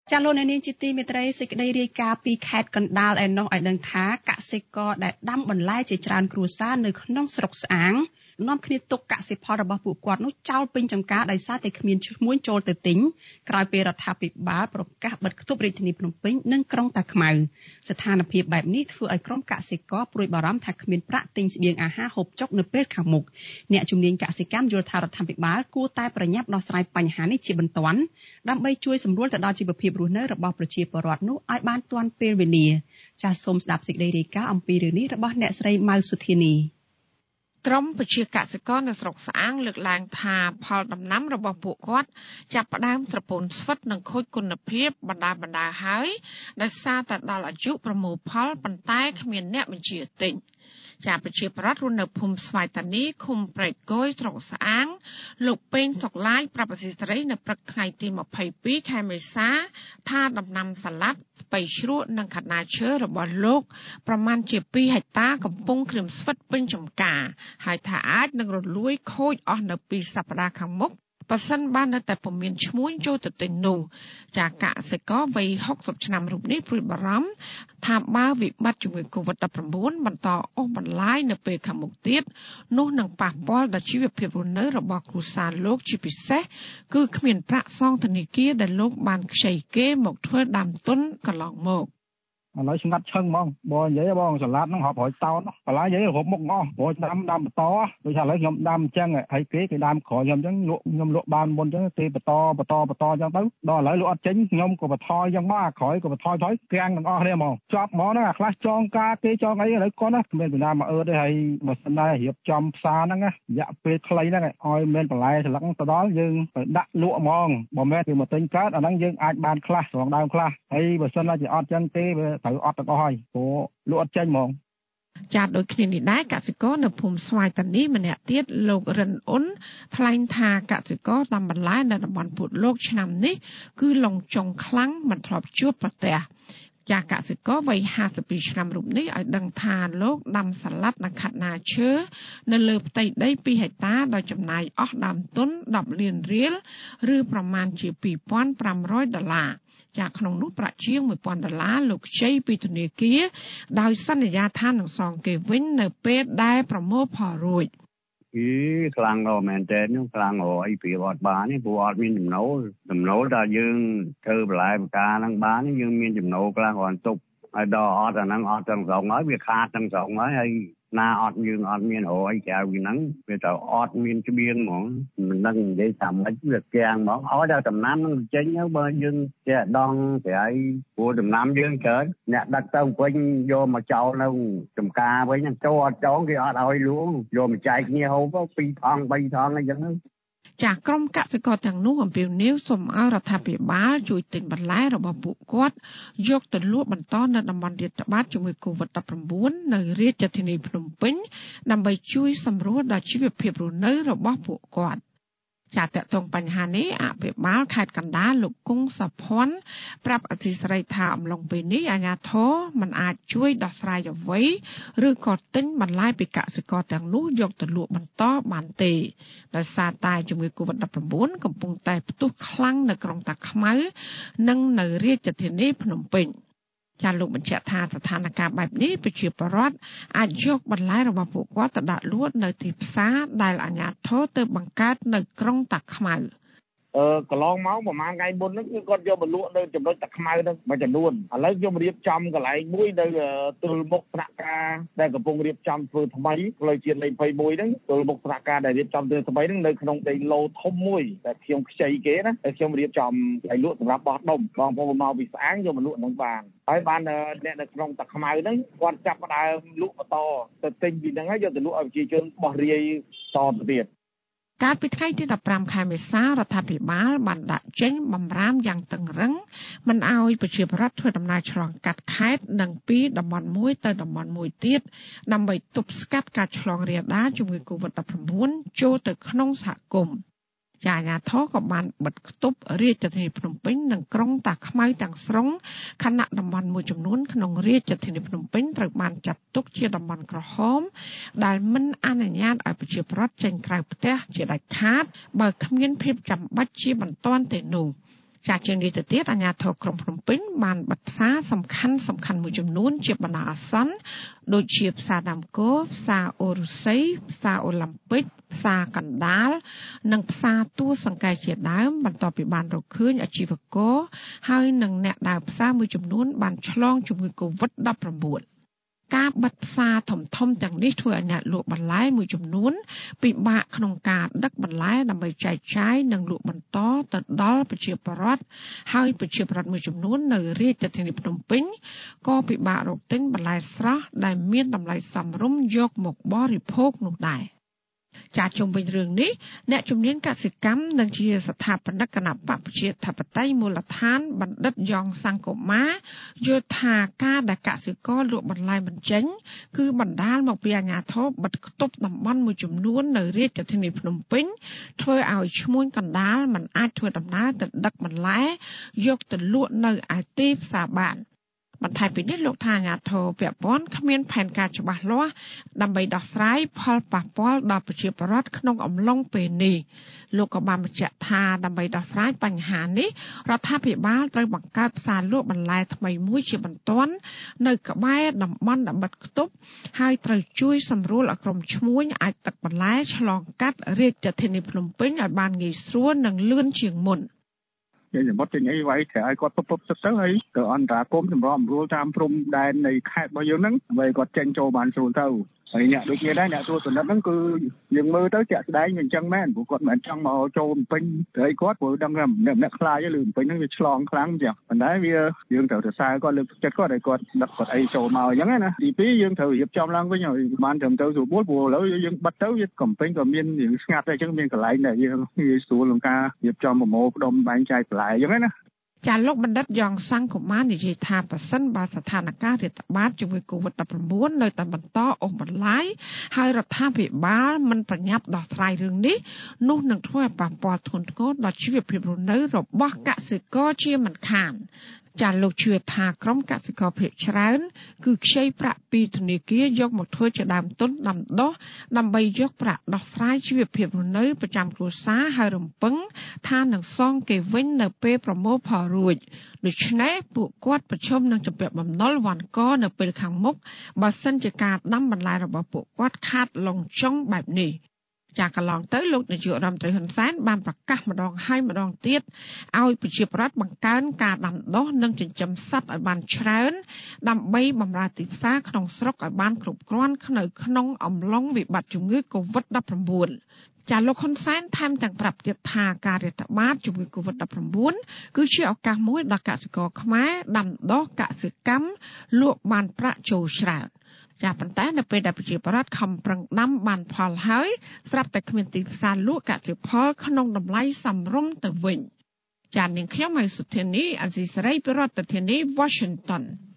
ចាលោកអ្នកនាងជាទីមេត្រីសេចក្តីរាយការណ៍ពីខេត្តកណ្ដាលឯណោះឲ្យដឹងថាកសិករដែលដាំបន្លែជាច្រើនគ្រួសារនៅក្នុងស្រុកស្អាងនាំគ្នាទុកកសិផលរបស់ពួកគាត់នោះចោលពេញចម្ការដោយសារតែគ្មានឈ្មួញចូលទៅទិញក្រោយពេលរដ្ឋាភិបាលប្រកាសបិទគប់រាជធានីភ្នំពេញនិងក្រុងតាខ្មៅស្ថានភាពបែបនេះធ្វើឲ្យក្រុមកសិករព្រួយបារម្ភថាគ្មានប្រាក់ទិញស្បៀងអាហារហូបចុកនៅពេលខាងមុខអ្នកជំនាញកសិកម្មយល់ថារដ្ឋាភិបាលគួរតែប្រញាប់ដោះស្រាយបញ្ហានេះជាបន្ទាន់ដើម្បីជួយសម្រួលទៅដល់ជីវភាពរស់នៅរបស់ប្រជាពលរដ្ឋនោះឲ្យបានទាន់ពេលវេលាចាសសូមស្ដាប់សេចក្តីរាយការណ៍អំពីរឿងនេះរបស់អ្នកស្រីម៉ៅសុធានីក្រុមប្រជាកសិករនៅស្រុកស្អាងលើកឡើងថាផលដំណាំរបស់ពួកគាត់ចាប់ផ្ដើមត្រពូនស្វិតនិងខូចគុណភាពបណ្ដាហើយដោយសារតែដល់អាយុប្រមូលផលប៉ុន្តែគ្មានអ្នកបញ្ជាទិញជាប្រជាប្រដ្ឋរស់នៅភូមិស្វាយតានីឃុំព្រែកគយស្រុកស្អាងលោកពេងសុកឡាយប្រាប់អសីស្រីនៅព្រឹកថ្ងៃទី22ខែមេសាថាដំណាំសាឡាត់ស្ពៃជ្រក់និងខាត់ណាឈើរបស់លោកប្រមាណជា2ហិកតាកំពុងក្រៀមស្វិតពេញចំការហើយថាអាចនឹងរលួយខូចអស់នៅ2សប្តាហ៍ខាងមុខប៉ះសិនបាននៅតែពុំមានឈ្មួញចូលទៅទិញនោះចាកសិករវ័យ60ឆ្នាំរូបនេះព្រួយបារម្ភថាបើវិបត្តិជំងឺ Covid-19 បន្តអូសបន្លាយនៅពេលខាងមុខទៀតនោះនឹងប៉ះពាល់ដល់ជីវភាពរស់នៅរបស់គ្រួសារលោកជាពិសេសគឺគ្មានប្រាក់សងធនាគារដែលលោកបានខ្ចីគេមកធ្វើដើមទុនកន្លងមកឥឡូវស្ងាត់ឈឹងហ្មងបងនិយាយបងសាឡាត់ហ្នឹងរាប់រយតោនបន្លែនិយាយរាប់មុខអស់ព្រោះដាំបន្តដូចថាឥឡូវខ្ញុំដាំអញ្ចឹងហើយគេដាំក្រោយខ្ញុំអញ្ចឹងខ្ញុំលក់បានមុនអញ្ចឹងគេបន្តអញ្ចឹងទៅដល់ឥឡូវលក់អត់ចេញខ្ញុំក៏បន្ថយអញ្ចឹងមកអាក្រោយក៏បន្ថយទាំងទាំងអស់គ្នាហ្មងចប់ហ្មងហ្នឹងអាខ្លះចងការគេចងអីឥឡូវគាត់ណាគ្មានពីណាមកអឺទេហើយបើសិនណារៀបចំផ្សារហ្នឹងរយៈពេលខ្លីហ្នឹងឲ្យមានបន្លែស្លឹកទៅដល់យើងទៅដាក់លក់ហ្មងបើមិនគេមកទិញកើតអាហ្នឹងយើងអាចបានខ្លះស្រងដើមខ្លះហើយបើសិនណាជាអត់ចឹងទេត្រូវអត់ទាំងអស់ហើយព្រោះលក់អត់ចេញហ្មងចាត់ដូចគ្នានេះដែរកសិករនៅភូមិស្វាយតានីម្នាក់ទៀតលោករិនអ៊ុនថ្លែងថាកសិករតាមបន្លែនៅតំបន់ពុតលោកឆ្នាំនេះគឺឡងចុងខ្លាំងមិនធ្លាប់ជួបប្រទះចាកសិករវ័យ52ឆ្នាំរូបនេះឲ្យដឹងថាលោកដាំសាឡាត់និងខាត់ណាឈើនៅលើផ្ទៃដី2ហិកតាដោយចំណាយអស់ដើមទុន10លានរៀលឬប្រមាណជា$2,500ចាក្នុងនោះប្រាក់ជាង$1,000លោកខ្ចីពីធនាគារដោយសន្យាថានឹងសងគេវិញនៅពេលដែលប្រមូលផលរួចខ្លាំងណាស់មែនតើខ្ញុំខ្លាំងអីពីអត់បានទេព្រោះអត់មានចំណូលតែយើងធ្វើបន្លែបកាហ្នឹងបានយើងមានចំណូលខ្លាំងគ្រាន់ទុកហើយដល់អត់អាហ្នឹងអត់ទាំងស្រុងហើយវាខាតទាំងស្រុងហើយណាអត់យើងអត់មានអីក្រៅពីហ្នឹងវាទៅអត់មានស្បៀងហ្មងមិនដឹងនិយាយថាម៉េចវាគាំងហ្មងឲ្យដល់ដំណាំនឹងចេញទៅបើយើងចេះដងប្រៃព្រោះដំណាំយើងច្រើនអ្នកដឹកទៅវិញយកមកចោលនៅចំការវិញចូលអត់ចងគេអត់ឲ្យលួងយកមកចែកគ្នាហូប2ថង3ថងអីចឹងចាស់ក្រុមកសិករទាំងនោះអំពាវនាវសូមឲ្យរដ្ឋាភិបាលជួយទិញបន្លែរបស់ពួកគាត់យកទៅលក់បន្តនៅតំបន់រាតត្បាតជំងឺ Covid-19 នៅរាជធានីភ្នំពេញដើម្បីជួយសម្រួលដល់ជីវភាពរស់នៅរបស់ពួកគាត់ចាតតងបញ្ហានេះអភិបាលខេត្តកណ្ដាលលោកគង់សុភ័ណ្ឌប្រាប់អធិស្រីថាអំឡុងពេលនេះអាជ្ញាធរមិនអាចជួយដោះស្រាយអ្វីឬក៏ទិញបន្លែពីកសិករទាំងនោះយកទៅលក់បន្តបានទេដោយសារតែជំងឺ Covid-19 កំពុងតែផ្ទុះខ្លាំងនៅក្រុងតាខ្មៅនិងនៅរាជធានីភ្នំពេញចាលោកបញ្ជាក់ថាស្ថានភាពបែបនេះប្រជាពលរដ្ឋអាចយកបន្លែរបស់ពួកគាត់ទៅដាក់លក់នៅទីផ្សារដែលអាជ្ញាធរទៅបង្កើតនៅក្រុងតាខ្មៅកន្លងមកប្រហែលថ្ងៃមុនហ្នឹងគឺគាត់យកមកលក់នៅចំណុចតាខ្មៅហ្នឹងមួយចំនួនឥឡូវខ្ញុំរៀបចំកន្លែងមួយនៅទល់មុខស្នាក់ការដែលកំពុងរៀបចំធ្វើថ្មីផ្លូវជាតិលេខ21ហ្នឹងទល់មុខស្នាក់ការដែលរៀបចំធ្វើថ្មីហ្នឹងនៅក្នុងដីឡូធំមួយដែលខ្ញុំខ្ចីគេណាតែខ្ញុំរៀបចំឲ្យលក់សម្រាប់បោះដុំបងប្អូនមកពីស្អាងយកមកលក់ហ្នឹងបានហើយបានអ្នកនៅក្នុងតាខ្មៅហ្នឹងគាត់ចាប់ផ្ដើមលក់បន្តទៅទិញពីហ្នឹងហើយយកទៅលក់ឲ្យប្រជាជនបោះរាយតទៅទៀតកាលពីថ្ងៃទី15ខែមេសារដ្ឋាភិបាលបានដាក់ចេញបម្រាមយ៉ាងតឹងរ៉ឹងមិនឲ្យប្រជាពលរដ្ឋធ្វើដំណើរឆ្លងកាត់ខេត្តនិងពីតំបន់មួយទៅតំបន់មួយទៀតដើម្បីទប់ស្កាត់ការឆ្លងរាលដាលជំងឺ Covid-19 ចូលទៅក្នុងសហគមន៍អាជ្ញាធរក៏បានបិទគប់រាជធានីភ្នំពេញនិងក្រុងតាខ្មៅទាំងស្រុងខណៈតំបន់មួយចំនួនក្នុងរាជធានីភ្នំពេញត្រូវបានចាត់ទុកជាតំបន់ក្រហមដែលមិនអនុញ្ញាតឲ្យប្រជាពលរដ្ឋចេញក្រៅផ្ទះជាដាច់ខាតបើគ្មានភាពចាំបាច់ជាបន្ទាន់ទេនោះចាជាងនេះទៅទៀតអាជ្ញាធរក្រុងភ្នំពេញបានបិទផ្សារសំខាន់មួយចំនួនជាបណ្ដោះអាសន្នដូចជាផ្សារដាំគោផ្សារអូរុស័យផ្សារអូឡ িম্প ពិកផ្សារកណ្ដាលនិងផ្សារទួសង្កែជាដើមបន្ទាប់ពីបានរកឃើញអាជីវករហើយនិងអ្នកដើរផ្សារមួយចំនួនបានឆ្លងជំងឺ Covid-19 ការបិទផ្សារធំទាំងនេះធ្វើឲ្យអ្នកលក់បន្លែមួយចំនួនពិបាកក្នុងការដឹកបន្លែដើម្បីចែកចាយនិងលក់បន្តទៅដល់ប្រជាពលរដ្ឋហើយប្រជាពលរដ្ឋមួយចំនួននៅរាជធានីភ្នំពេញក៏ពិបាករកទិញបន្លែស្រស់ដែលមានតម្លៃសមរម្យយកមកបរិភោគនោះដែរចាជុំវិញរឿងនេះអ្នកជំនាញកសិកម្មនិងជាស្ថាបនិកគណៈបកប្រជាធិបតេយ្យមូលដ្ឋានបណ្ឌិតយ៉ងសង្គមាយល់ថាការដែលកសិករលក់បន្លែមិនចេញគឺបណ្ដាលមកពីអាជ្ញាធរបិទគប់តំបន់មួយចំនួននៅរាជធានីភ្នំពេញធ្វើឲ្យឈ្មួញកណ្ដាលមិនអាចធ្វើដំណើរទៅដឹកបន្លែយកទៅលក់នៅឯទីផ្សារបានបន្ថែមពីនេះលោកថាអាជ្ញាធរពាក់ព័ន្ធគ្មានផែនការច្បាស់លាស់ដើម្បីដោះស្រាយផលប៉ះពាល់ដល់ប្រជាពលរដ្ឋក្នុងអំឡុងពេលនេះលោកក៏បានបញ្ជាក់ថាដើម្បីដោះស្រាយបញ្ហានេះរដ្ឋាភិបាលត្រូវបង្កើតផ្សារលក់បន្លែថ្មីមួយជាបន្ទាន់នៅក្បែរតំបន់ដែលបិទគប់ហើយត្រូវជួយសម្រួលឲ្យក្រុមឈ្មួញអាចដឹកបន្លែឆ្លងកាត់រាជធានីភ្នំពេញឲ្យបានងាយស្រួលនិងលឿនជាងមុនសម្បត្តិចេញអីវាយត្រូវឲ្យគាត់ពុបទៅហើយទៅអន្តរាគមន៍សម្របសម្រួលតាមព្រំដែននៃខេត្តរបស់យើងហ្នឹងដើម្បីគាត់ចេញចូលបានស្រួលទៅហើយអ្នកដូចគ្នាដែរអ្នកត្រួតពិនិត្យហ្នឹងគឺយើងមើលទៅជាក់ស្ដែងវាអញ្ចឹងមែនព្រោះគាត់មិនចង់មកចូលភ្នំពេញហើយគាត់ព្រោះដឹងថាអ្នកខ្លាចឬភ្នំពេញហ្នឹងវាឆ្លងខ្លាំងអញ្ចឹងប៉ុន្តែវាយើងត្រូវទៅសើគាត់លើកទឹកចិត្តគាត់ឲ្យគាត់ដឹកគាត់អីចូលមកអញ្ចឹងណាទីពីរយើងត្រូវរៀបចំឡើងវិញឲ្យបានត្រឹមត្រូវស្រួលព្រោះឥឡូវយើងបិទទៅវាកំពេញក៏មានរឿងស្ងាត់ដែរអញ្ចឹងមានកន្លែងដែលយើងស្រួលក្នុងការរៀបចំប្រមូលផ្ដុំបែងចែកបន្លែអញ្ចឹងណាចាលោកបណ្ឌិតយ៉ងសង្គមានិយាយថាប្រសិនបើស្ថានភាពរាតត្បាតជំងឺ Covid-19 នៅតែបន្តអូសបន្លាយហើយរដ្ឋាភិបាលមិនប្រញាប់ដោះស្រាយរឿងនេះនោះនឹងធ្វើឲ្យប៉ះពាល់ធ្ងន់ធ្ងរដល់ជីវភាពរស់នៅរបស់កសិករជាមិនខានចាលោកជឿថាក្រុមកសិករភាគច្រើនគឺខ្ចីប្រាក់ពីធនាគារយកមកធ្វើជាដើមទុនដាំដុះដើម្បីយកប្រាក់ដោះស្រាយជីវភាពរស់នៅប្រចាំគ្រួសារហើយរំពឹងថានឹងសងគេវិញនៅពេលប្រមូលផលរួចដូច្នេះពួកគាត់ប្រឈមនឹងជំពាក់បំណុលវ៉ាន់កនៅពេលខាងមុខបើសិនជាការដាំបន្លែរបស់ពួកគាត់ខាតឡុងចុងបែបនេះចាកន្លងទៅលោកនាយករដ្ឋមន្ត្រីហ៊ុនសែនបានប្រកាសម្ដងហើយម្ដងទៀតឲ្យប្រជាពលរដ្ឋបង្កើនការដាំដុះនិងចិញ្ចឹមសត្វឲ្យបានច្រើនដើម្បីបម្រើទីផ្សារក្នុងស្រុកឲ្យបានគ្រប់គ្រាន់ក្នុងអំឡុងវិបត្តិជំងឺ Covid-19 ចាលោកហ៊ុនសែនថែមទាំងប្រាប់ទៀតថាការរាតត្បាតជំងឺ Covid-19 គឺជាឱកាសមួយដល់កសិករខ្មែរដាំដុះកសិកម្មលក់បានប្រាក់ចូលច្រើនចាប៉ុន្តែនៅពេលដែលប្រជាពលរដ្ឋខំប្រឹងដាំបានផលហើយស្រាប់តែគ្មានទីផ្សារលក់កសិផលក្នុងតម្លៃសមរម្យទៅវិញចានាងខ្ញុំហៃសុធានីអាស៊ីសេរីពីរដ្ឋធានី Washington